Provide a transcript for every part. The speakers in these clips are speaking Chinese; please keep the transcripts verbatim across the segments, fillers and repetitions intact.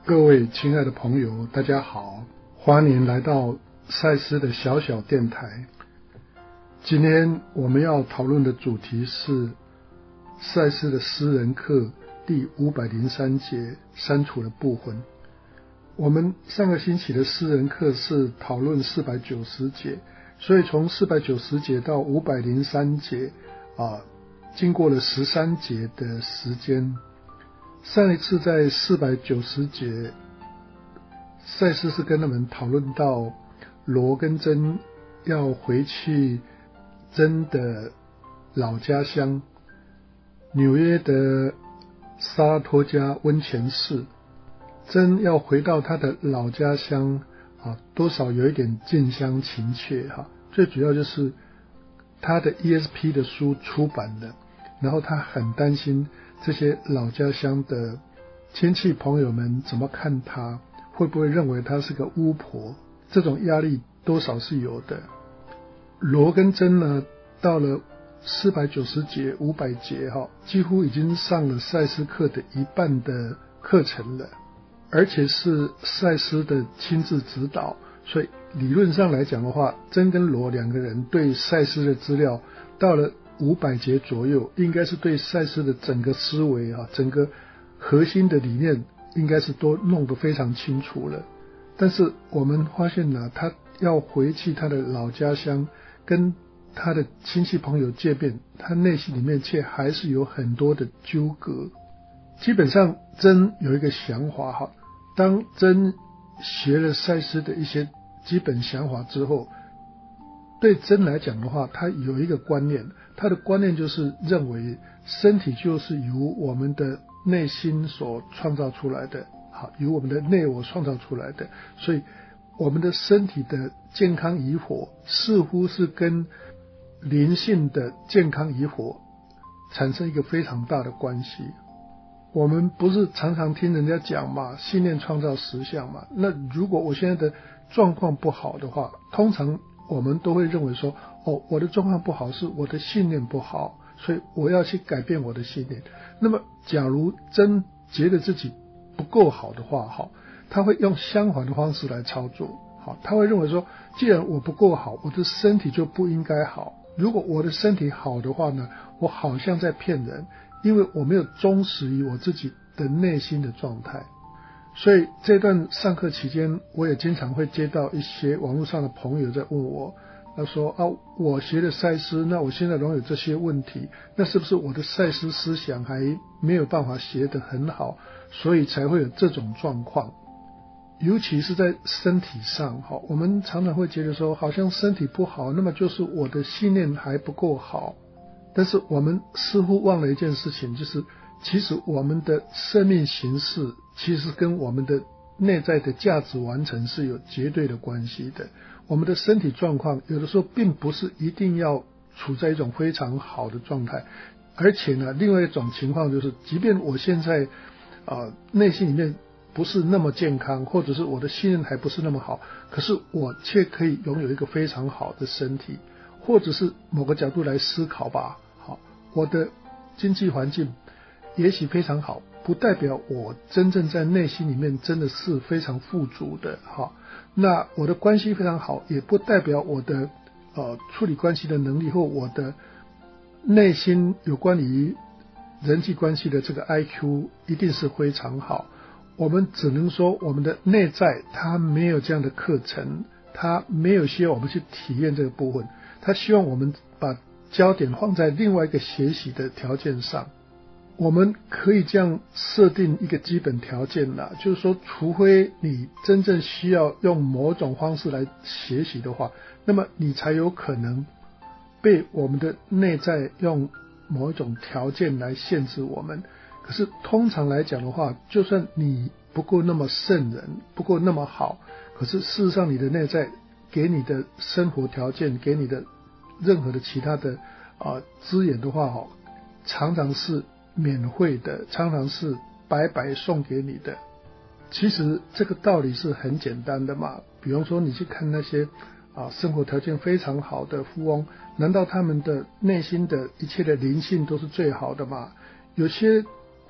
各位亲爱的朋友，大家好，欢迎来到赛斯的小小电台。今天我们要讨论的主题是赛斯的诗人课第五百零三节删除的部分。我们上个星期的诗人课是讨论四百九十节，所以从四百九十节到五百零三节啊，经过了十三节的时间。上一次在四百九十节，赛斯是跟他们讨论到罗跟珍要回去珍的老家乡纽约的萨拉托加温泉市。珍要回到他的老家乡啊，多少有一点近乡情怯哈。最主要就是他的 E S P 的书出版了，然后他很担心这些老家乡的亲戚朋友们怎么看他，会不会认为他是个巫婆，这种压力多少是有的。罗跟珍呢，到了四百九十节五百节哈，几乎已经上了赛斯课的一半的课程了，而且是赛斯的亲自指导，所以理论上来讲的话，珍跟罗两个人对赛斯的资料到了五百节左右，应该是对赛斯的整个思维啊，整个核心的理念应该是都弄得非常清楚了。但是我们发现呢，他要回去他的老家乡跟他的亲戚朋友见面，他内心里面却还是有很多的纠葛。基本上珍有一个想法哈，当珍学了赛斯的一些基本想法之后，对珍来讲的话，他有一个观念，他的观念就是认为身体就是由我们的内心所创造出来的，好，由我们的内我创造出来的，所以我们的身体的健康与否似乎是跟灵性的健康与否产生一个非常大的关系。我们不是常常听人家讲嘛，信念创造实相嘛，那如果我现在的状况不好的话，通常我们都会认为说，哦，我的状况不好是我的信念不好，所以我要去改变我的信念。那么假如真觉得自己不够好的话，好，他会用相反的方式来操作。好，他会认为说，既然我不够好，我的身体就不应该好。如果我的身体好的话呢，我好像在骗人，因为我没有忠实于我自己的内心的状态。所以这段上课期间，我也经常会接到一些网络上的朋友在问我，他说啊，我学了赛斯，那我现在容有这些问题，那是不是我的赛斯思想还没有办法学得很好，所以才会有这种状况？尤其是在身体上，我们常常会觉得说，好像身体不好，那么就是我的信念还不够好。但是我们似乎忘了一件事情，就是其实我们的生命形式其实跟我们的内在的价值完成是有绝对的关系的。我们的身体状况有的时候并不是一定要处在一种非常好的状态，而且呢，另外一种情况就是，即便我现在呃内心里面不是那么健康，或者是我的信任还不是那么好，可是我却可以拥有一个非常好的身体。或者是某个角度来思考吧，好，我的经济环境也许非常好，不代表我真正在内心里面真的是非常富足的，好，那我的关系非常好，也不代表我的呃处理关系的能力或我的内心有关于人际关系的这个 I Q 一定是非常好。我们只能说我们的内在它没有这样的课程，它没有需要我们去体验这个部分，他希望我们把焦点放在另外一个学习的条件上。我们可以这样设定一个基本条件啦，就是说，除非你真正需要用某种方式来学习的话，那么你才有可能被我们的内在用某一种条件来限制我们。可是通常来讲的话，就算你不够那么圣人，不够那么好，可是事实上你的内在给你的生活条件，给你的任何的其他的啊资源的话，常常是免费的，常常是白白送给你的。其实这个道理是很简单的嘛，比方说你去看那些啊生活条件非常好的富翁，难道他们的内心的一切的灵性都是最好的吗？有些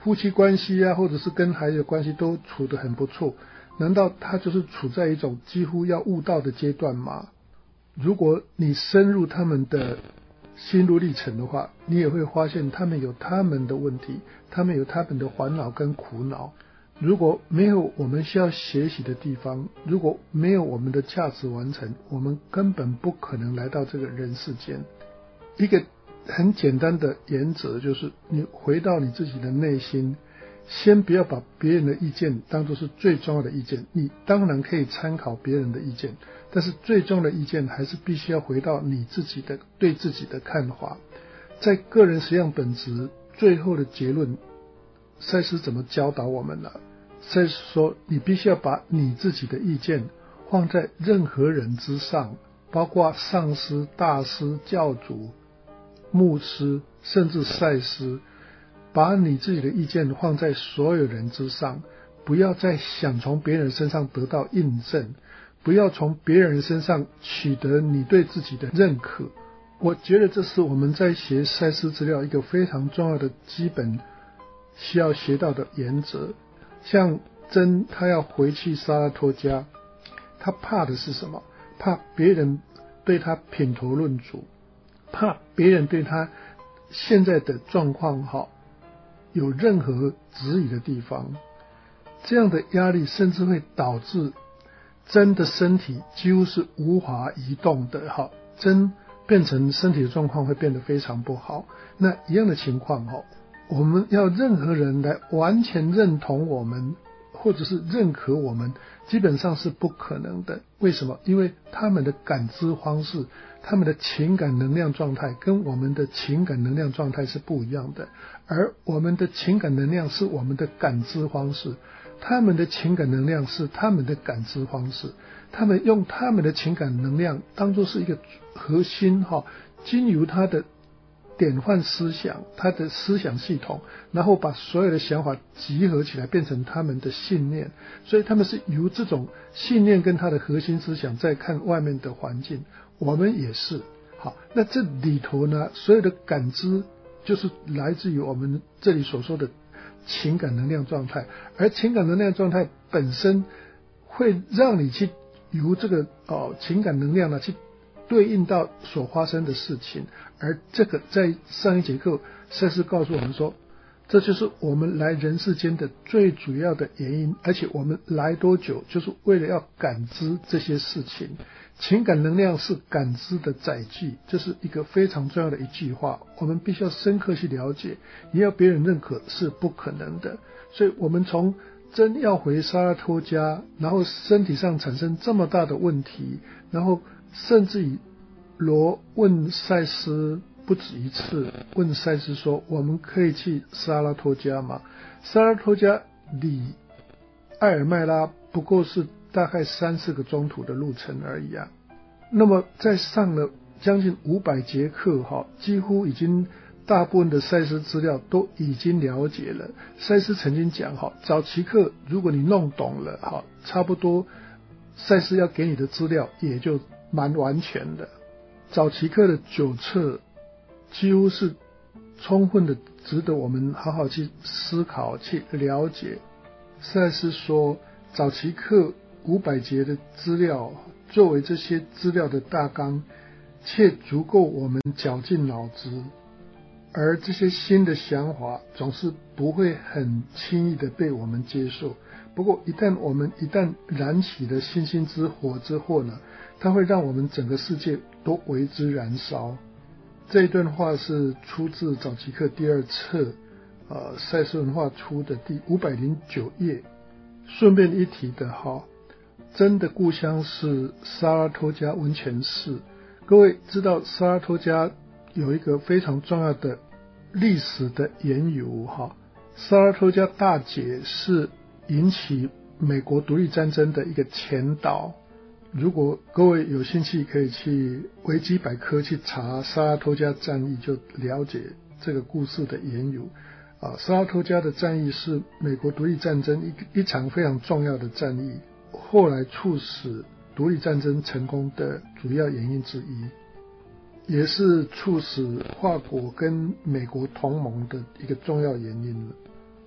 夫妻关系啊，或者是跟孩子的关系都处得很不错，难道他就是处在一种几乎要悟道的阶段吗？如果你深入他们的心路历程的话，你也会发现他们有他们的问题，他们有他们的烦恼跟苦恼。如果没有我们需要学习的地方，如果没有我们的价值完成，我们根本不可能来到这个人世间。一个很简单的原则就是，你回到你自己的内心，先不要把别人的意见当作是最重要的意见。你当然可以参考别人的意见，但是最重要的意见还是必须要回到你自己的对自己的看法。在个人实相本质最后的结论，赛斯怎么教导我们呢？赛斯说，你必须要把你自己的意见放在任何人之上，包括上师、大师、教主、牧师，甚至赛斯，把你自己的意见放在所有人之上，不要再想从别人身上得到印证，不要从别人身上取得你对自己的认可。我觉得这是我们在学赛斯资料一个非常重要的基本需要学到的原则。像真他要回去沙拉托家，他怕的是什么？怕别人对他品头论足，怕别人对他现在的状况好有任何质疑的地方。这样的压力甚至会导致真的身体几乎是无法移动的，好，真变成身体的状况会变得非常不好。那一样的情况，我们要任何人来完全认同我们或者是认可我们，基本上是不可能的。为什么？因为他们的感知方式，他们的情感能量状态跟我们的情感能量状态是不一样的，而我们的情感能量是我们的感知方式，他们的情感能量是他们的感知方式。他们用他们的情感能量当作是一个核心，经由他的典范思想，他的思想系统，然后把所有的想法集合起来变成他们的信念。所以他们是由这种信念跟他的核心思想在看外面的环境。我们也是。好，那这里头呢，所有的感知就是来自于我们这里所说的情感能量状态，而情感能量状态本身会让你去由这个哦情感能量呢去对应到所发生的事情。而这个在上一节课赛斯告诉我们说，这就是我们来人世间的最主要的原因，而且我们来多久就是为了要感知这些事情。情感能量是感知的载具，这是一个非常重要的一句话，我们必须要深刻去了解，你要别人认可是不可能的。所以我们从真要回沙拉托家，然后身体上产生这么大的问题，然后甚至于罗问赛斯不止一次，问赛斯说，我们可以去沙拉托家吗？沙拉托家离艾尔麦拉不过是大概三四个中途的路程而已啊。那么在上了将近五百节课哈，几乎已经大部分的赛斯资料都已经了解了。赛斯曾经讲哈，早期课如果你弄懂了哈，差不多赛斯要给你的资料也就蛮完全的。早期课的九册几乎是充分的值得我们好好去思考去了解。赛斯说，早期课五百节的资料作为这些资料的大纲，却足够我们绞尽脑汁，而这些新的想法总是不会很轻易的被我们接受。不过一旦我们一旦燃起了星星之火之后呢，它会让我们整个世界都为之燃烧。这一段话是出自早期课第二册呃，赛斯文化出的第五百零九页。顺便一提的哈，真的故乡是沙拉托家温泉市。各位知道沙拉托家有一个非常重要的历史的缘由哈。沙拉托家大姐是引起美国独立战争的一个前导。如果各位有兴趣，可以去维基百科去查沙拉托家战役，就了解这个故事的缘由。啊，沙拉托家的战役是美国独立战争一一场非常重要的战役，后来促使独立战争成功的主要原因之一，也是促使法国跟美国同盟的一个重要原因了。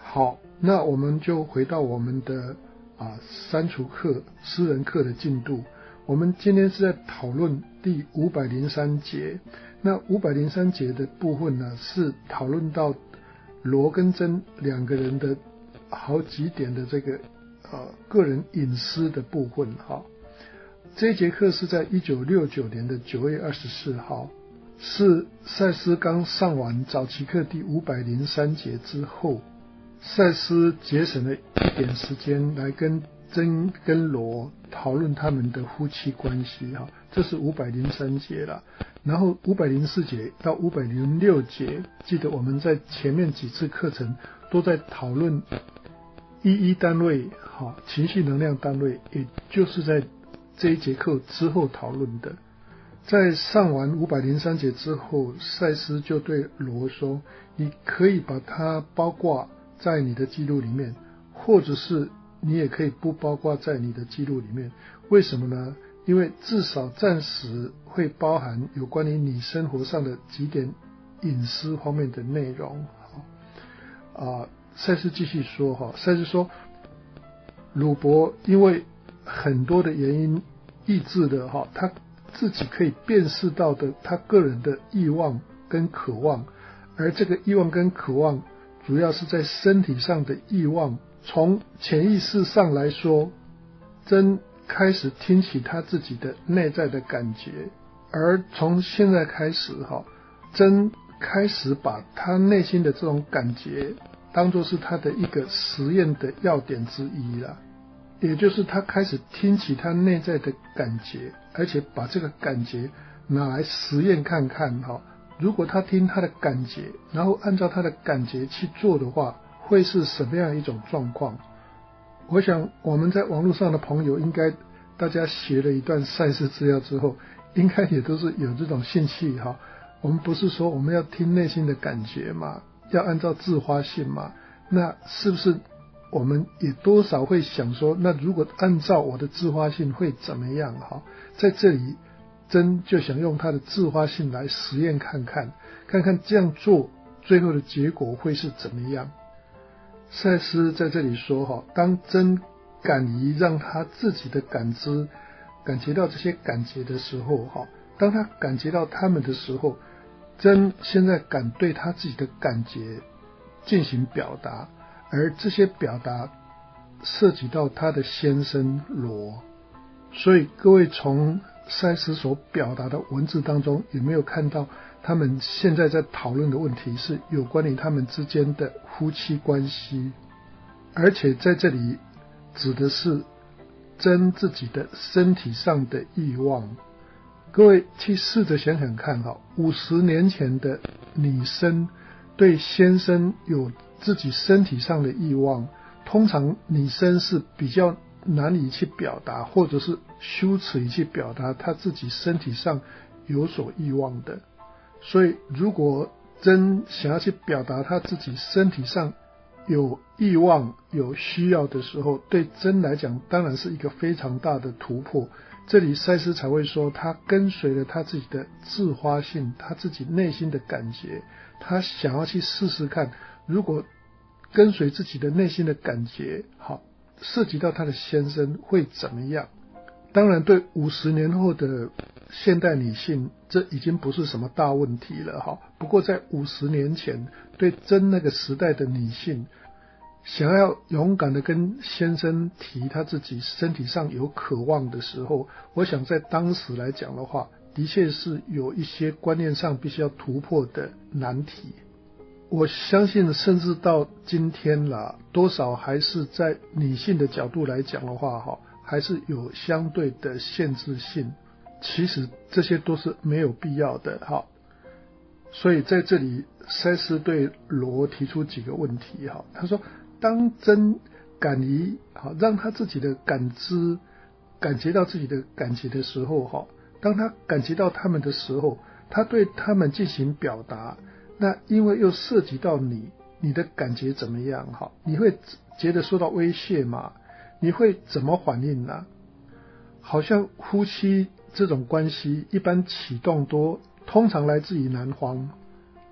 好，那我们就回到我们的啊删除课诗人课的进度。我们今天是在讨论第五百零三节。那五百零三节的部分呢，是讨论到罗跟珍两个人的好几点的这个呃个人隐私的部分。哈，这一节课是在一九六九年的九月二十四号，是赛斯刚上完早期课第五百零三节之后，赛斯节省了一点时间来跟珍跟罗讨论他们的夫妻关系。哈，这是五百零三节了。然后五百零四节到五百零六节，记得我们在前面几次课程都在讨论一一单位，好，情绪能量单位，也就是在这一节课之后讨论的。在上完五百零三节之后，赛斯就对罗说，你可以把它包括在你的记录里面，或者是你也可以不包括在你的记录里面。为什么呢？因为至少暂时会包含有关于你生活上的几点隐私方面的内容。啊，赛斯继续说，哈，赛斯说，鲁伯因为很多的原因抑制了哈他自己可以辨识到的他个人的欲望跟渴望，而这个欲望跟渴望主要是在身体上的欲望。从潜意识上来说，真开始听起他自己的内在的感觉，而从现在开始哈，真开始把他内心的这种感觉当作是他的一个实验的要点之一了。也就是他开始听起他内在的感觉，而且把这个感觉拿来实验看看哈，如果他听他的感觉，然后按照他的感觉去做的话，会是什么样一种状况。我想我们在网络上的朋友，应该大家学了一段赛事资料之后，应该也都是有这种兴趣哈。我们不是说我们要听内心的感觉嘛，要按照自发性嘛，那是不是我们也多少会想说，那如果按照我的自发性会怎么样？哈，在这里真就想用他的自发性来实验看看，看看这样做最后的结果会是怎么样。赛斯在这里说，哈，当真敢于让他自己的感知感觉到这些感觉的时候，哈，当他感觉到他们的时候，真现在敢对他自己的感觉进行表达，而这些表达涉及到他的先生罗。所以各位从赛斯所表达的文字当中，有没有看到他们现在在讨论的问题是有关于他们之间的夫妻关系，而且在这里指的是真自己的身体上的欲望。各位去试着想想看，五十年前的女生对先生有自己身体上的欲望，通常女生是比较难以去表达，或者是羞耻于去表达她自己身体上有所欲望的。所以如果真想要去表达她自己身体上有欲望有需要的时候，对真来讲当然是一个非常大的突破。这里赛斯才会说，他跟随了他自己的自发性，他自己内心的感觉，他想要去试试看，如果跟随自己的内心的感觉，好，涉及到他的先生会怎么样。当然对五十年后的现代女性，这已经不是什么大问题了哈。不过在五十年前，对真那个时代的女性，想要勇敢的跟先生提他自己身体上有渴望的时候，我想在当时来讲的话，的确是有一些观念上必须要突破的难题。我相信甚至到今天啦，多少还是在女性的角度来讲的话哈，还是有相对的限制性。其实这些都是没有必要的哈。所以在这里赛斯对罗提出几个问题哈，他说当真敢于好让他自己的感知感觉到自己的感觉的时候哈，当他感觉到他们的时候，他对他们进行表达，那因为又涉及到你你的感觉怎么样哈？你会觉得受到威胁吗？你会怎么反应呢？好像夫妻这种关系一般启动多通常来自于男方，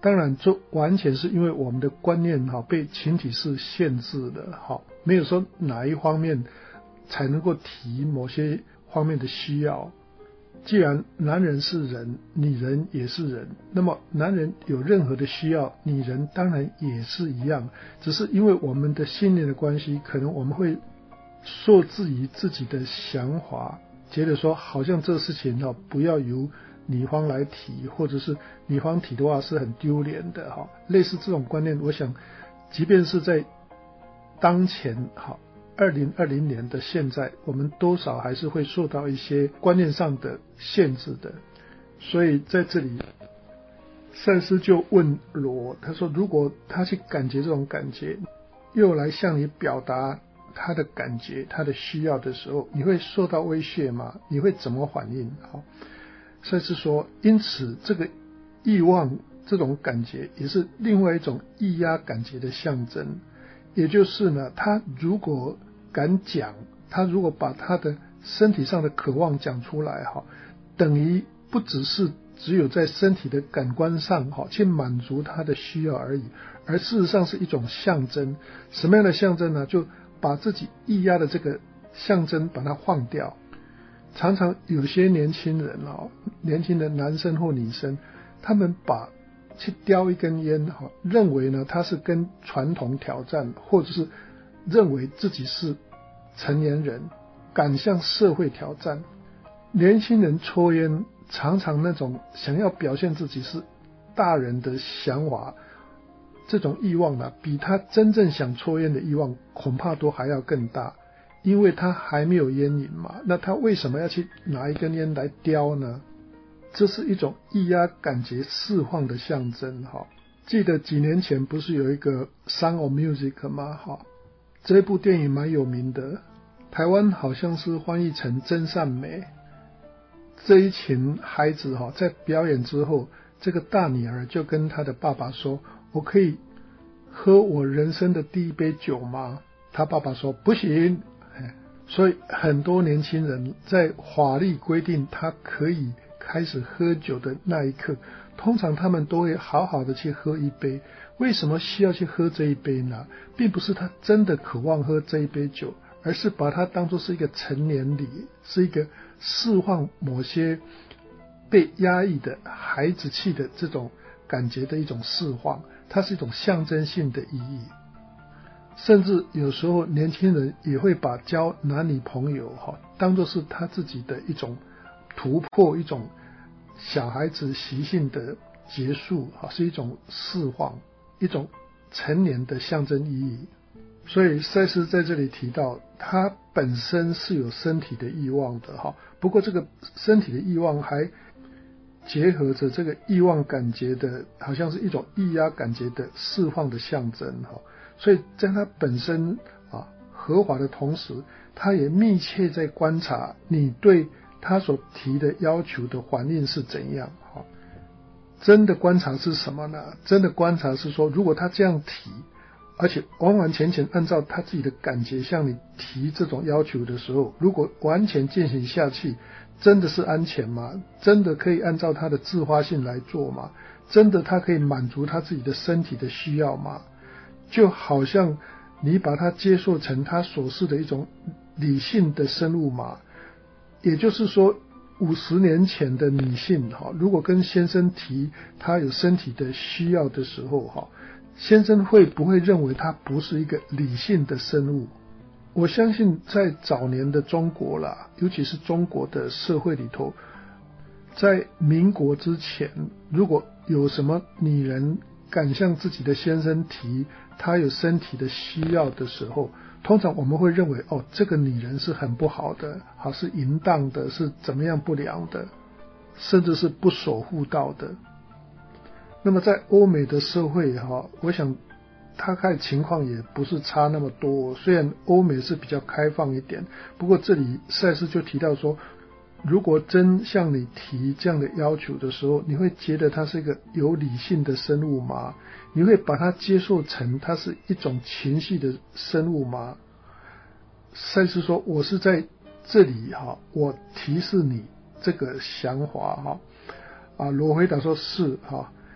当然这完全是因为我们的观念哈被群体是限制的哈，没有说哪一方面才能够提某些方面的需要。既然男人是人，女人也是人，那么男人有任何的需要，女人当然也是一样，只是因为我们的信念的关系，可能我们会受制于自己的想法，觉得说好像这事情哦不要由女方来提，或者是女方提的话是很丢脸的哈。类似这种观念，我想即便是在当前哈二零二零年的现在，我们多少还是会受到一些观念上的限制的。所以在这里赛斯就问罗，他说如果他去感觉这种感觉，又来向你表达他的感觉他的需要的时候，你会受到威胁吗？你会怎么反应？好，赛斯说因此这个欲望这种感觉也是另外一种抑压感觉的象征。也就是呢，他如果敢讲，他如果把他的身体上的渴望讲出来哈，等于不只是只有在身体的感官上哈去满足他的需要而已，而事实上是一种象征。什么样的象征呢？就把自己抑压的这个象征把它放掉。常常有些年轻人哦，年轻的男生或女生，他们把去叼一根烟哈，认为呢他是跟传统挑战，或者是认为自己是成年人，敢向社会挑战。年轻人抽烟常常那种想要表现自己是大人的想法，这种欲望呢，比他真正想抽烟的欲望恐怕都还要更大，因为他还没有烟瘾嘛，那他为什么要去拿一根烟来叼呢？这是一种抑压感觉释放的象征哈。记得几年前不是有一个 Sound of Music 吗？哈，这部电影蛮有名的，台湾好像是翻译成真善美。这一群孩子哈，在表演之后，这个大女儿就跟她的爸爸说：“我可以喝我人生的第一杯酒吗？”他爸爸说：“不行。”所以很多年轻人在法律规定他可以开始喝酒的那一刻，通常他们都会好好的去喝一杯。为什么需要去喝这一杯呢？并不是他真的渴望喝这一杯酒，而是把它当作是一个成年礼，是一个释放某些被压抑的孩子气的这种感觉的一种释放，它是一种象征性的意义。甚至有时候年轻人也会把交男女朋友哈当作是他自己的一种突破，一种小孩子习性的结束，是一种释放，一种成年的象征意义。所以赛斯在这里提到他本身是有身体的欲望的哈，不过这个身体的欲望还结合着这个欲望感觉的，好像是一种抑压感觉的释放的象征哈。所以在他本身啊合法的同时，他也密切在观察你对他所提的要求的反应是怎样。真的观察是什么呢？真的观察是说，如果他这样提，而且完完全全按照他自己的感觉向你提这种要求的时候，如果完全进行下去，真的是安全吗？真的可以按照他的自发性来做吗？真的他可以满足他自己的身体的需要吗？就好像你把它接受成他所示的一种理性的生物嘛，也就是说五十年前的女性如果跟先生提她有身体的需要的时候，先生会不会认为她不是一个理性的生物？我相信在早年的中国啦，尤其是中国的社会里头，在民国之前，如果有什么女人敢向自己的先生提她有身体的需要的时候，通常我们会认为哦，这个女人是很不好的，好是淫荡的，是怎么样不良的，甚至是不守妇道的。那么在欧美的社会哈，我想大概情况也不是差那么多，虽然欧美是比较开放一点，不过这里赛斯就提到说，如果真向你提这样的要求的时候，你会觉得它是一个有理性的生物吗？你会把它接受成它是一种情绪的生物吗？赛斯说，我是在这里哈，我提示你这个想法哈。啊，罗回答说是哈。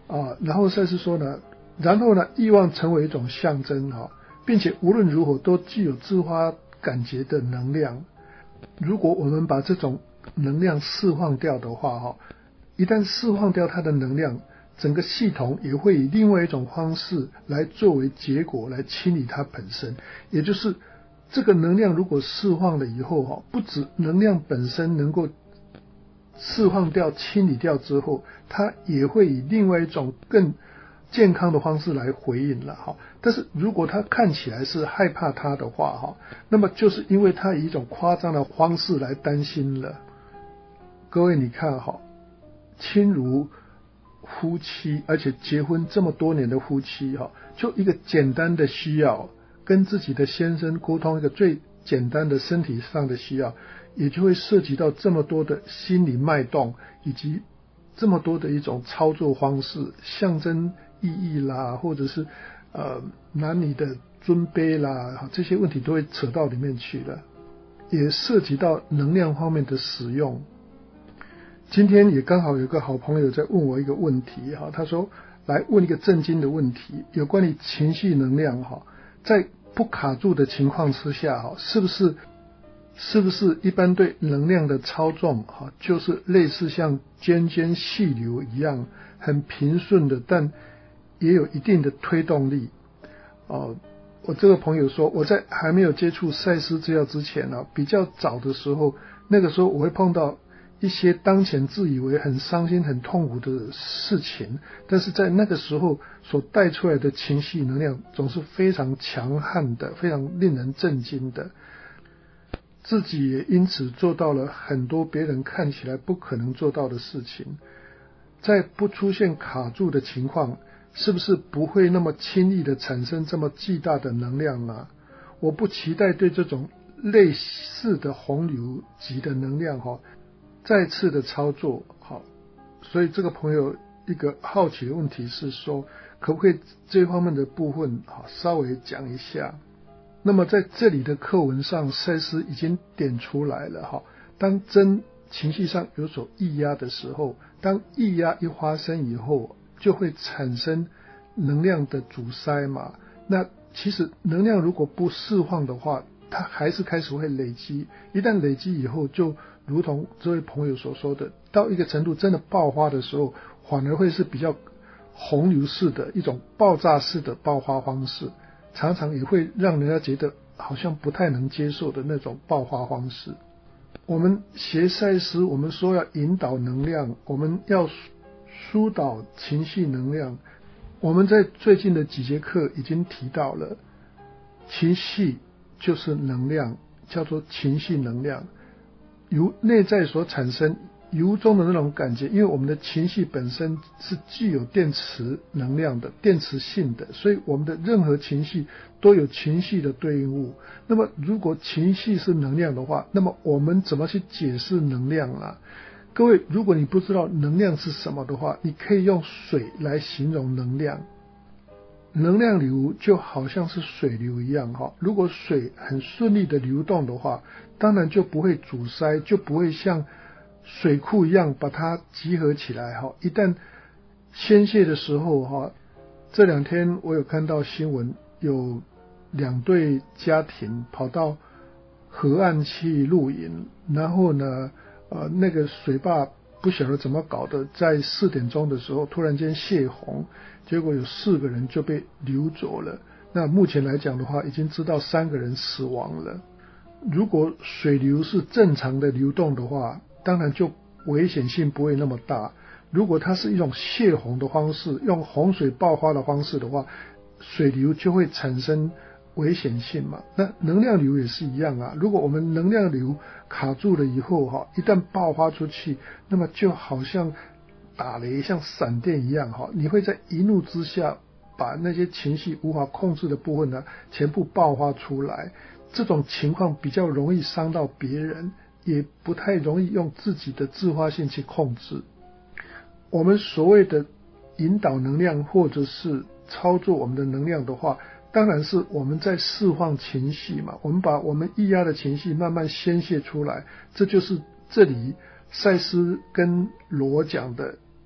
啊。然后赛斯说呢，然后呢，欲望成为一种象征哈，并且无论如何都具有自发感觉的能量。如果我们把这种能量释放掉的话哈，一旦释放掉它的能量，整个系统也会以另外一种方式来作为结果来清理它本身。也就是这个能量如果释放了以后哈，不止能量本身能够释放掉清理掉之后，它也会以另外一种更健康的方式来回应了哈。但是如果他看起来是害怕他的话哈，那么就是因为他以一种夸张的方式来担心了。各位你看哈，亲如夫妻，而且结婚这么多年的夫妻哈，就一个简单的需要，跟自己的先生沟通一个最简单的身体上的需要，也就会涉及到这么多的心理脉动，以及这么多的一种操作方式，象征意义啦，或者是呃男女的尊卑啦，这些问题都会扯到里面去了，也涉及到能量方面的使用。今天也刚好有个好朋友在问我一个问题哈，他说来问一个震惊的问题，有关于情绪能量哈，在不卡住的情况之下哈，是不是是不是一般对能量的操纵哈，就是类似像涓涓细流一样，很平顺的，但也有一定的推动力。哦，我这个朋友说，我在还没有接触赛斯资料之前呢，比较早的时候，那个时候我会碰到一些当前自以为很伤心很痛苦的事情，但是在那个时候所带出来的情绪能量总是非常强悍的，非常令人震惊的，自己也因此做到了很多别人看起来不可能做到的事情。在不出现卡住的情况，是不是不会那么轻易的产生这么巨大的能量呢？我不期待对这种类似的洪流级的能量哈再次的操作好，所以这个朋友一个好奇的问题是说，可不可以这方面的部分好稍微讲一下？那么在这里的课文上，赛斯已经点出来了哈，当真情绪上有所抑压的时候，当抑压一发生以后，就会产生能量的阻塞嘛。那其实能量如果不释放的话，它还是开始会累积，一旦累积以后，就如同这位朋友所说的，到一个程度真的爆发的时候，反而会是比较洪流式的一种爆炸式的爆发方式，常常也会让人家觉得好像不太能接受的那种爆发方式。我们学赛斯，我们说要引导能量，我们要疏导情绪能量。我们在最近的几节课已经提到了，情绪就是能量，叫做情绪能量，由内在所产生由衷的那种感觉，因为我们的情绪本身是具有电磁能量的，电磁性的，所以我们的任何情绪都有情绪的对应物。那么如果情绪是能量的话，那么我们怎么去解释能量啊？各位，如果你不知道能量是什么的话，你可以用水来形容能量。能量流就好像是水流一样哈，如果水很顺利的流动的话，当然就不会阻塞，就不会像水库一样把它集合起来哈。一旦宣泄的时候哈，这两天我有看到新闻，有两对家庭跑到河岸去露营，然后呢呃，那个水坝不晓得怎么搞的，在四点钟的时候突然间泄洪，结果有四个人就被流走了。那目前来讲的话，已经知道三个人死亡了。如果水流是正常的流动的话，当然就危险性不会那么大。如果它是一种泄洪的方式，用洪水爆发的方式的话，水流就会产生危险性嘛。那能量流也是一样啊，如果我们能量流卡住了以后哈，一旦爆发出去，那么就好像打雷像闪电一样哈，你会在一怒之下把那些情绪无法控制的部分呢全部爆发出来。这种情况比较容易伤到别人，也不太容易用自己的自发性去控制。我们所谓的引导能量或者是操作我们的能量的话，当然是我们在释放情绪嘛，我们把我们抑压的情绪慢慢宣泄出来，这就是这里赛斯跟罗讲的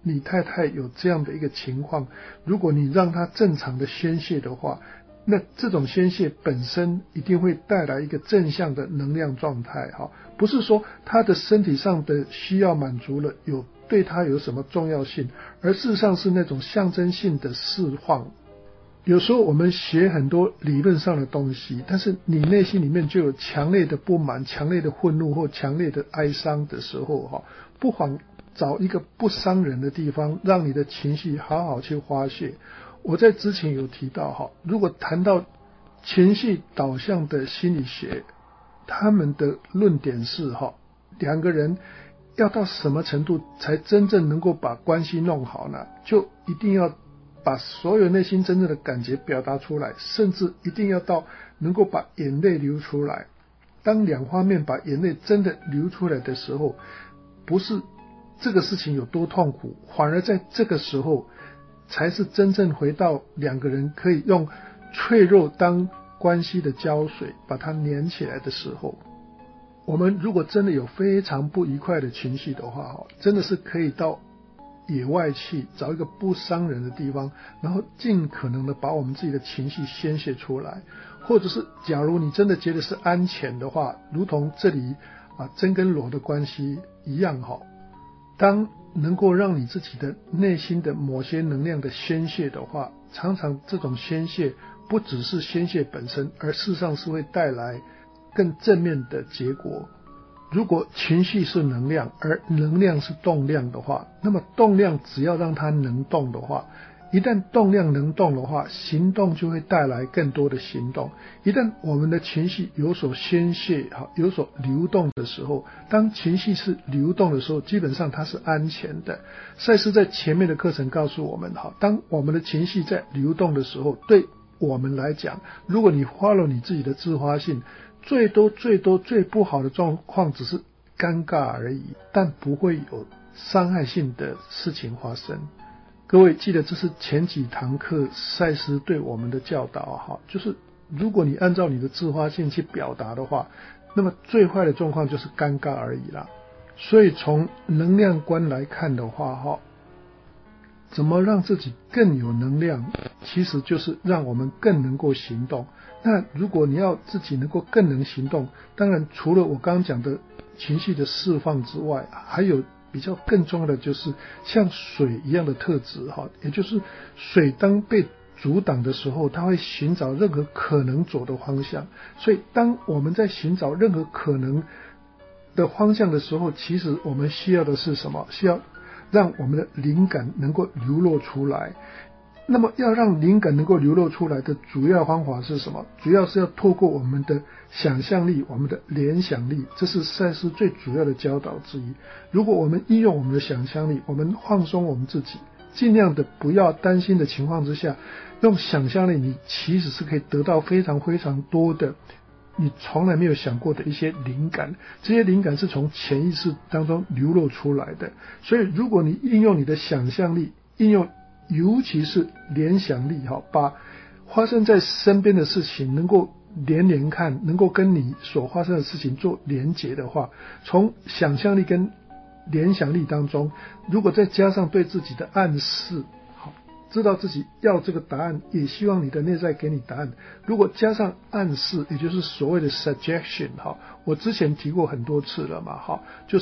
你太太有这样的一个情况，如果你让她正常的宣泄的话，那这种宣泄本身一定会带来一个正向的能量状态，不是说她的身体上的需要满足了，有对她有什么重要性，而事实上是那种象征性的释放。有时候我们学很多理论上的东西，但是你内心里面就有强烈的不满、强烈的愤怒或强烈的哀伤的时候，不妨找一个不伤人的地方，让你的情绪好好去发泄。我在之前有提到，如果谈到情绪导向的心理学，他们的论点是两个人要到什么程度才真正能够把关系弄好呢？就一定要把所有内心真正的感觉表达出来，甚至一定要到能够把眼泪流出来。当两方面把眼泪真的流出来的时候，不是这个事情有多痛苦，反而在这个时候才是真正回到两个人可以用脆弱当关系的胶水把它粘起来的时候。我们如果真的有非常不愉快的情绪的话，真的是可以到野外去找一个不伤人的地方，然后尽可能的把我们自己的情绪宣泄出来。或者是假如你真的觉得是安全的话，如同这里啊针跟罗的关系一样，当能够让你自己的内心的某些能量的宣泄的话，常常这种宣泄不只是宣泄本身，而事实上是会带来更正面的结果。如果情绪是能量，而能量是动量的话，那么动量只要让它能动的话，一旦动量能动的话，行动就会带来更多的行动。一旦我们的情绪有所宣泄，有所流动的时候，当情绪是流动的时候，基本上它是安全的。赛斯在前面的课程告诉我们，当我们的情绪在流动的时候，对我们来讲，如果你 follow 你自己的自发性，最多最多最不好的状况只是尴尬而已，但不会有伤害性的事情发生。各位记得，这是前几堂课赛斯对我们的教导，就是如果你按照你的自发性去表达的话，那么最坏的状况就是尴尬而已啦。所以从能量观来看的话，怎么让自己更有能量，其实就是让我们更能够行动。那如果你要自己能够更能行动，当然除了我刚刚讲的情绪的释放之外，还有比较更重要的就是像水一样的特质，也就是水当被阻挡的时候，它会寻找任何可能走的方向。所以当我们在寻找任何可能的方向的时候，其实我们需要的是什么？需要让我们的灵感能够流露出来。那么要让灵感能够流露出来的主要方法是什么？主要是要透过我们的想象力，我们的联想力，这是赛斯最主要的教导之一。如果我们运用我们的想象力，我们放松我们自己，尽量的不要担心的情况之下，用想象力，你其实是可以得到非常非常多的你从来没有想过的一些灵感，这些灵感是从潜意识当中流露出来的。所以如果你运用你的想象力，运用尤其是联想力，把发生在身边的事情能够连连看，能够跟你所发生的事情做连结的话，从想象力跟联想力当中，如果再加上对自己的暗示，知道自己要这个答案，也希望你的内在给你答案。如果加上暗示，也就是所谓的 suggestion， 我之前提过很多次了嘛，就是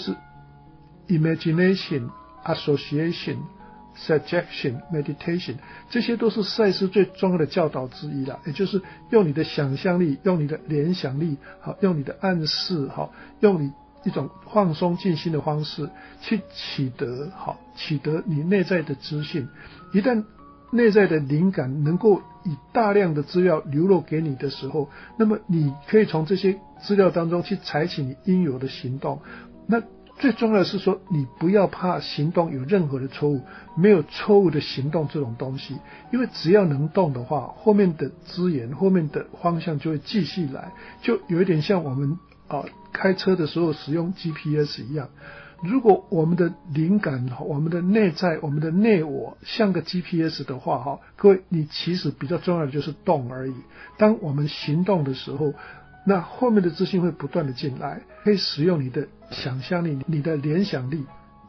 imagination、association、suggestion、meditation， 这些都是赛斯最重要的教导之一啦。也就是用你的想象力，用你的联想力，用你的暗示，用你一种放松静心的方式去取得好取得你内在的资讯。一旦内在的灵感能够以大量的资料流露给你的时候，那么你可以从这些资料当中去采取你应有的行动。那最重要的是说，你不要怕行动有任何的错误，没有错误的行动这种东西，因为只要能动的话，后面的资源后面的方向就会继续来，就有一点像我们啊开车的时候使用 G P S 一样。如果我们的灵感，我们的内在，我们的内我像个 G P S 的话，各位，你其实比较重要的就是动而已。当我们行动的时候，那后面的资讯会不断的进来，可以使用你的想象力，你的联想力，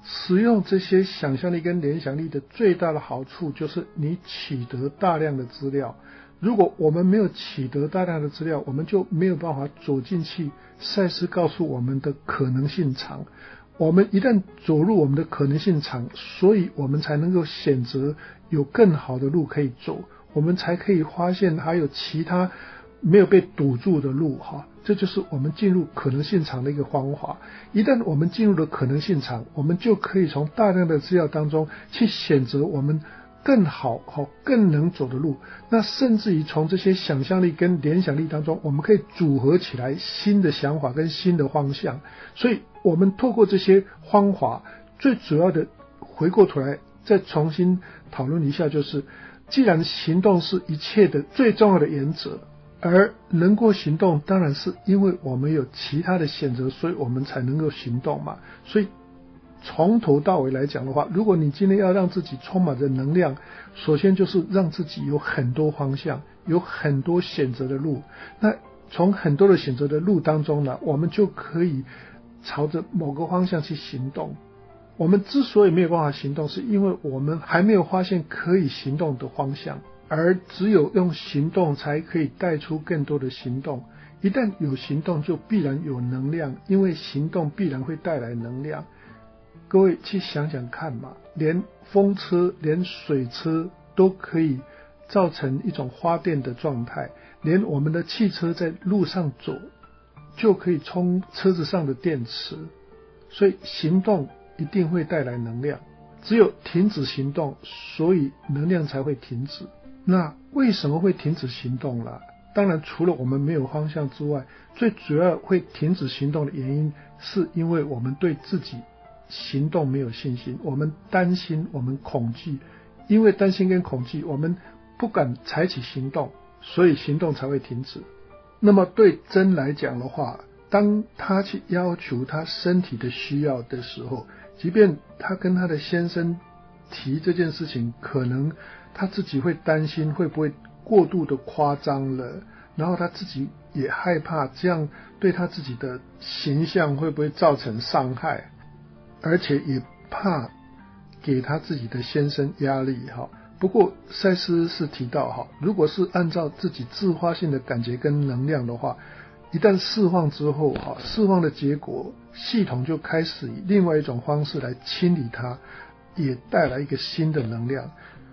使用这些想象力跟联想力的最大的好处就是你取得大量的资料。如果我们没有取得大量的资料，我们就没有办法走进去赛斯告诉我们的可能性场。我们一旦走入我们的可能性场，所以我们才能够选择有更好的路可以走，我们才可以发现还有其他没有被堵住的路哈。这就是我们进入可能性场的一个方法。一旦我们进入了可能性场，我们就可以从大量的资料当中去选择我们更好、更能走的路。那甚至于从这些想象力跟联想力当中，我们可以组合起来新的想法跟新的方向。所以我们透过这些方法，最主要的回过头来再重新讨论一下，就是既然行动是一切的最重要的原则，而能够行动当然是因为我们有其他的选择，所以我们才能够行动嘛。所以从头到尾来讲的话，如果你今天要让自己充满着能量，首先就是让自己有很多方向，有很多选择的路。那从很多的选择的路当中呢，我们就可以朝着某个方向去行动。我们之所以没有办法行动，是因为我们还没有发现可以行动的方向，而只有用行动才可以带出更多的行动。一旦有行动，就必然有能量，因为行动必然会带来能量。各位去想想看嘛，连风车连水车都可以造成一种发电的状态，连我们的汽车在路上走就可以充车子上的电池。所以行动一定会带来能量，只有停止行动，所以能量才会停止。那为什么会停止行动了？当然除了我们没有方向之外，最主要会停止行动的原因是因为我们对自己行动没有信心，我们担心，我们恐惧。因为担心跟恐惧，我们不敢采取行动，所以行动才会停止。那么对真来讲的话，当他去要求他身体的需要的时候，即便他跟他的先生提这件事情，可能他自己会担心会不会过度的夸张了，然后他自己也害怕这样对他自己的形象会不会造成伤害，而且也怕给他自己的先生压力哈。不过赛斯是提到哈，如果是按照自己自发性的感觉跟能量的话，一旦释放之后哈，释放的结果系统就开始以另外一种方式来清理它，也带来一个新的能量。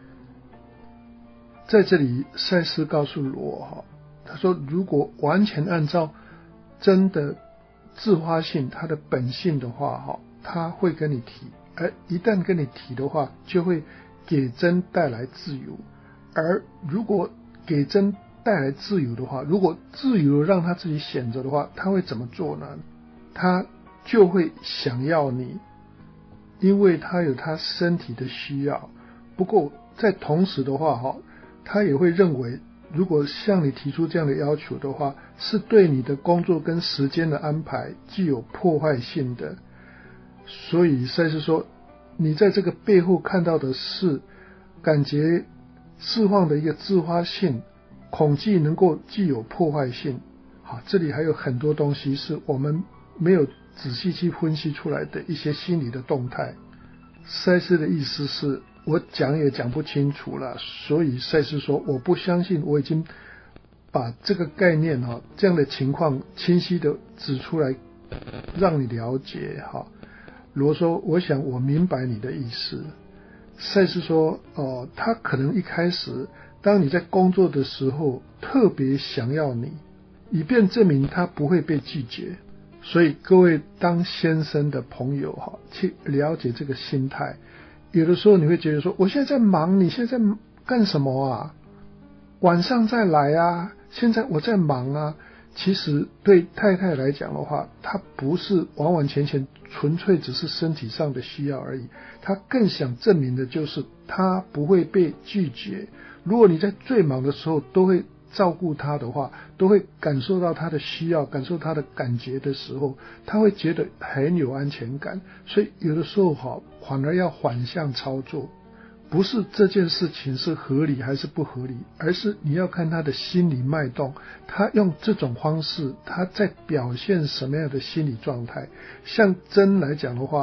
在这里赛斯告诉我哈，他说如果完全按照真的自发性它的本性的话哈，他会跟你提，而一旦跟你提的话，就会给真带来自由。而如果给真带来自由的话，如果自由让他自己选择的话，他会怎么做呢？他就会想要你，因为他有他身体的需要。不过在同时的话哈，他也会认为如果向你提出这样的要求的话，是对你的工作跟时间的安排具有破坏性的。所以赛斯说，你在这个背后看到的是感觉释放的一个自发性，恐惧能够具有破坏性。好，这里还有很多东西是我们没有仔细去分析出来的一些心理的动态。赛斯的意思是我讲也讲不清楚了，所以赛斯说我不相信我已经把这个概念哈，这样的情况清晰的指出来让你了解哈。罗说我想我明白你的意思。赛斯说哦，他可能一开始当你在工作的时候特别想要你，以便证明他不会被拒绝。所以各位当先生的朋友哈，去了解这个心态。有的时候你会觉得说，我现在在忙，你现在在干什么啊？晚上再来啊，现在我在忙啊。其实对太太来讲的话，她不是完完全全纯粹只是身体上的需要而已，她更想证明的就是她不会被拒绝。如果你在最忙的时候都会照顾她的话，都会感受到她的需要，感受她的感觉的时候，她会觉得很有安全感。所以有的时候哈，反而要反向操作，不是这件事情是合理还是不合理，而是你要看他的心理脉动，他用这种方式他在表现什么样的心理状态。像真来讲的话，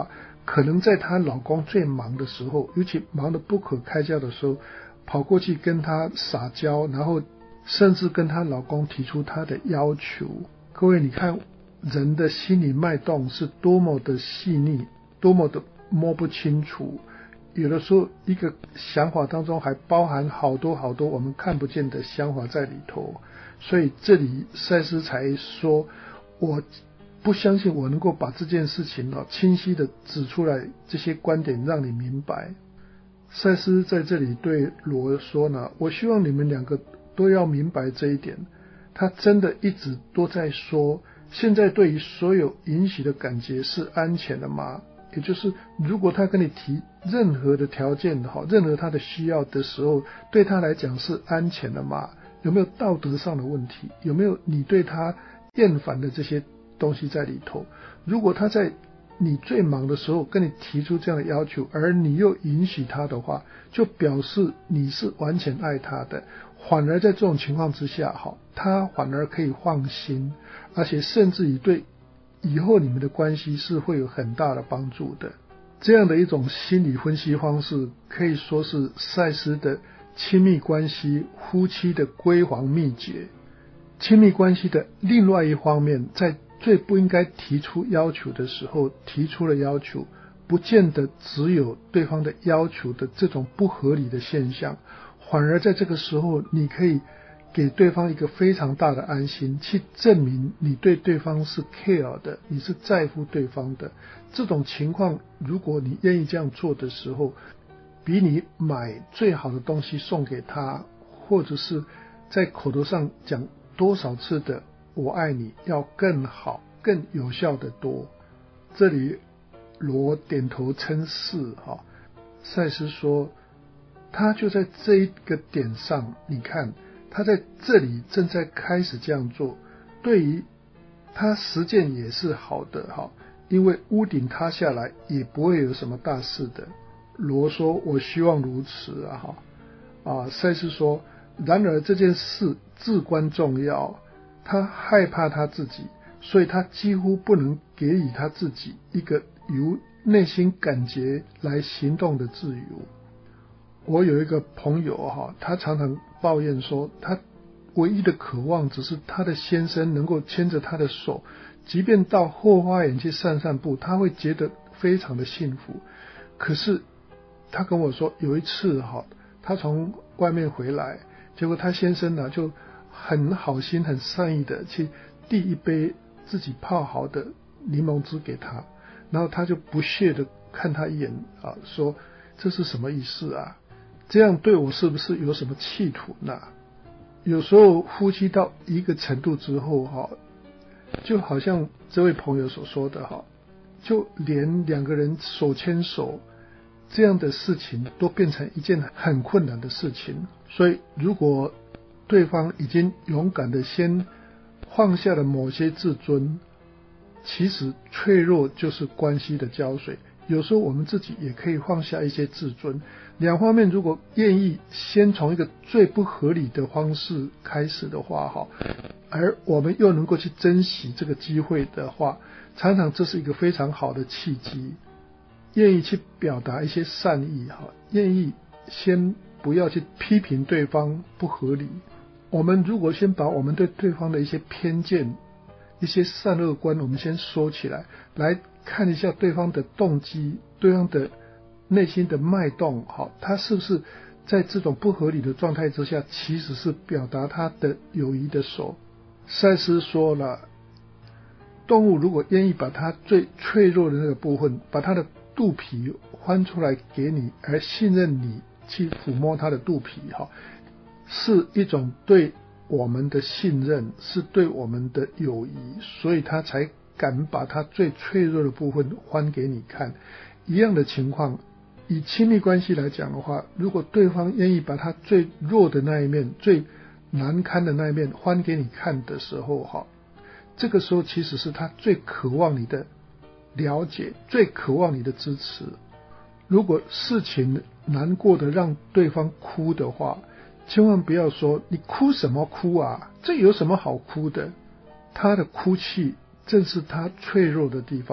可能在她老公最忙的时候，尤其忙得不可开交的时候，跑过去跟他撒娇，然后甚至跟她老公提出她的要求。各位，你看人的心理脉动是多么的细腻，多么的摸不清楚，有的时候一个想法当中还包含好多好多我们看不见的想法在里头。所以这里赛斯才说，我不相信我能够把这件事情清晰的指出来，这些观点让你明白。赛斯在这里对罗说呢，我希望你们两个都要明白这一点。他真的一直都在说，现在对于所有允许的感觉是安全的吗？也就是如果他跟你提任何的条件，任何他的需要的时候，对他来讲是安全的吗？有没有道德上的问题？有没有你对他厌烦的这些东西在里头？如果他在你最忙的时候跟你提出这样的要求，而你又允许他的话，就表示你是完全爱他的。反而在这种情况之下，他反而可以放心，而且甚至于对以后你们的关系是会有很大的帮助的。这样的一种心理分析方式，可以说是赛斯的亲密关系夫妻的闺房秘诀。亲密关系的另外一方面，在最不应该提出要求的时候提出了要求，不见得只有对方的要求的这种不合理的现象，反而在这个时候你可以给对方一个非常大的安心，去证明你对对方是 care 的，你是在乎对方的。这种情况如果你愿意这样做的时候，比你买最好的东西送给他，或者是在口头上讲多少次的我爱你要更好更有效的多。这里罗点头称是。赛斯说他就在这一个点上，你看他在这里正在开始这样做，对于他实践也是好的，因为屋顶塌下来也不会有什么大事的。罗说我希望如此啊。啊，赛斯说然而这件事至关重要，他害怕他自己，所以他几乎不能给予他自己一个由内心感觉来行动的自由。我有一个朋友，他常常抱怨说，他唯一的渴望只是他的先生能够牵着他的手，即便到后花园去散散步，他会觉得非常的幸福。可是他跟我说，有一次他从外面回来，结果他先生呢就很好心很善意的去递一杯自己泡好的柠檬汁给他，然后他就不屑的看他一眼啊，说这是什么意思啊？这样对我是不是有什么企图呢？有时候夫妻到一个程度之后，就好像这位朋友所说的，就连两个人手牵手这样的事情都变成一件很困难的事情。所以如果对方已经勇敢的先放下了某些自尊，其实脆弱就是关系的胶水，有时候我们自己也可以放下一些自尊。两方面如果愿意先从一个最不合理的方式开始的话，而我们又能够去珍惜这个机会的话，常常这是一个非常好的契机。愿意去表达一些善意，愿意先不要去批评对方不合理。我们如果先把我们对对方的一些偏见一些善恶观我们先收起来，来看一下对方的动机，对方的内心的脉动，他是不是在这种不合理的状态之下其实是表达他的友谊的手。赛斯说了，动物如果愿意把它最脆弱的那个部分，把它的肚皮翻出来给你，而信任你去抚摸它的肚皮，是一种对我们的信任，是对我们的友谊，所以他才敢把他最脆弱的部分翻给你看。一样的情况，以亲密关系来讲的话，如果对方愿意把他最弱的那一面，最难堪的那一面翻给你看的时候，这个时候其实是他最渴望你的了解，最渴望你的支持。如果事情难过的让对方哭的话，千万不要说你哭什么哭啊，这有什么好哭的。他的哭泣正是他脆弱的地方，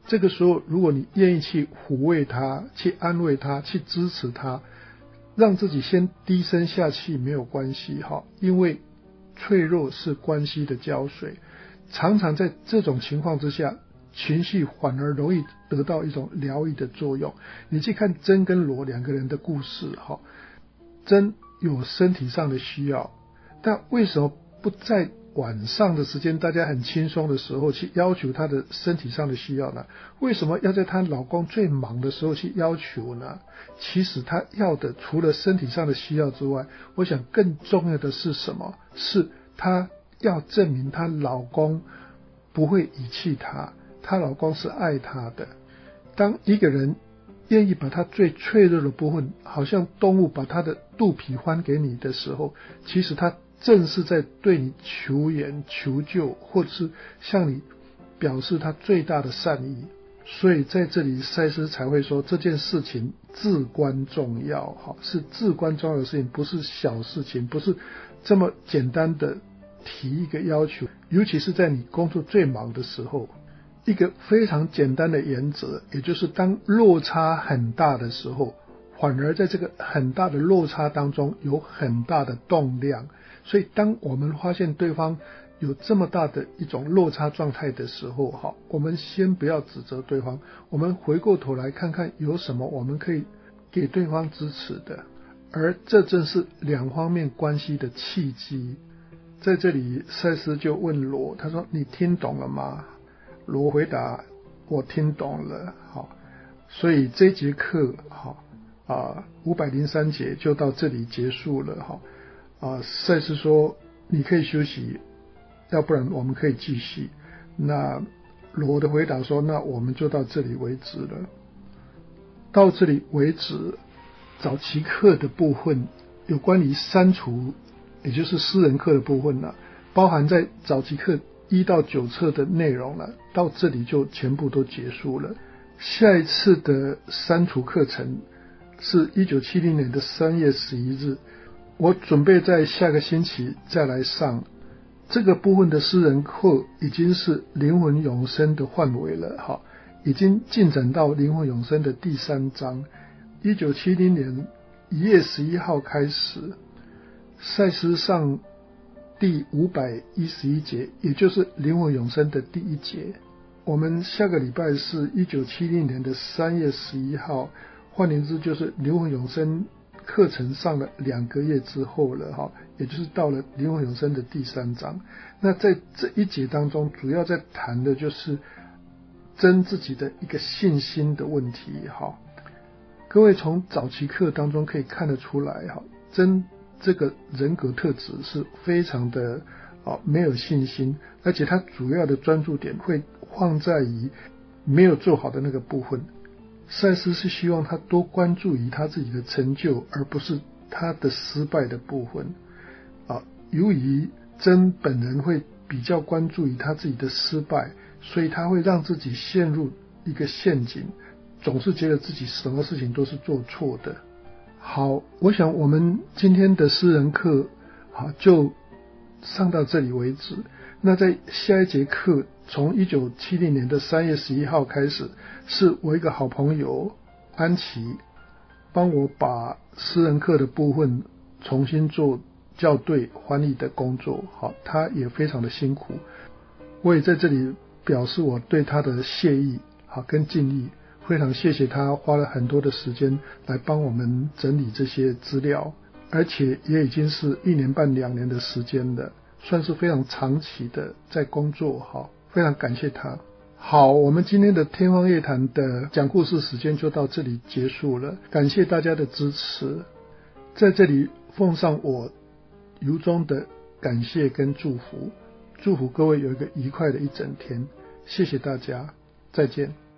这个时候如果你愿意去抚慰他，去安慰他，去支持他，让自己先低声下气没有关系，因为脆弱是关系的胶水，常常在这种情况之下，情绪反而容易得到一种疗愈的作用。你去看珍跟罗两个人的故事，珍有身体上的需要，但为什么不在晚上的时间大家很轻松的时候去要求她的身体上的需要呢？为什么要在她老公最忙的时候去要求呢？其实她要的除了身体上的需要之外，我想更重要的是什么？是她要证明她老公不会遗弃她，她老公是爱她的。当一个人愿意把他最脆弱的部分，好像动物把他的肚皮还给你的时候，其实他正是在对你求援求救，或者是向你表示他最大的善意。所以在这里赛斯才会说这件事情至关重要，是至关重要的事情，不是小事情，不是这么简单的提一个要求。尤其是在你工作最忙的时候，一个非常简单的原则，也就是当落差很大的时候，反而在这个很大的落差当中有很大的动量。所以当我们发现对方有这么大的一种落差状态的时候，我们先不要指责对方，我们回过头来看看有什么我们可以给对方支持的，而这正是两方面关系的契机。在这里赛斯就问罗，他说你听懂了吗？罗回答我听懂了。好，所以这节课好啊五百零三节就到这里结束了。好啊，赛斯说你可以休息，要不然我们可以继续。那罗的回答说那我们就到这里为止了。到这里为止，早期课的部分有关于删除，也就是私人课的部分呢，包含在早期课一到九册的内容了，到这里就全部都结束了。下一次的删除课程是一九七零年的三月十一日，我准备在下个星期再来上这个部分的私人课，已经是灵魂永生的范围了，好，已经进展到灵魂永生的第三章。一九七零年一月十一号开始，赛斯上第五百一十一节，也就是灵魂永生的第一节。我们下个礼拜是一九七零年的三月十一号，换言之就是灵魂永生课程上了两个月之后了，也就是到了灵魂永生的第三章。那在这一节当中，主要在谈的就是真自己的一个信心的问题。各位从早期课当中可以看得出来，真这个人格特质是非常的没有信心，而且他主要的专注点会放在于没有做好的那个部分。赛斯是希望他多关注于他自己的成就，而不是他的失败的部分。啊，由于真本人会比较关注于他自己的失败，所以他会让自己陷入一个陷阱，总是觉得自己什么事情都是做错的。好，我想我们今天的私人课好就上到这里为止。那在下一节课，从一九七零年的三月十一号开始，是我一个好朋友安琪帮我把私人课的部分重新做校对翻译的工作。好，他也非常的辛苦，我也在这里表示我对他的谢意好跟敬意，非常谢谢他花了很多的时间来帮我们整理这些资料，而且也已经是一年半两年的时间了，算是非常长期的在工作。好，非常感谢他。好，我们今天的天方夜谭的讲故事时间就到这里结束了，感谢大家的支持，在这里奉上我由衷的感谢跟祝福，祝福各位有一个愉快的一整天，谢谢大家，再见。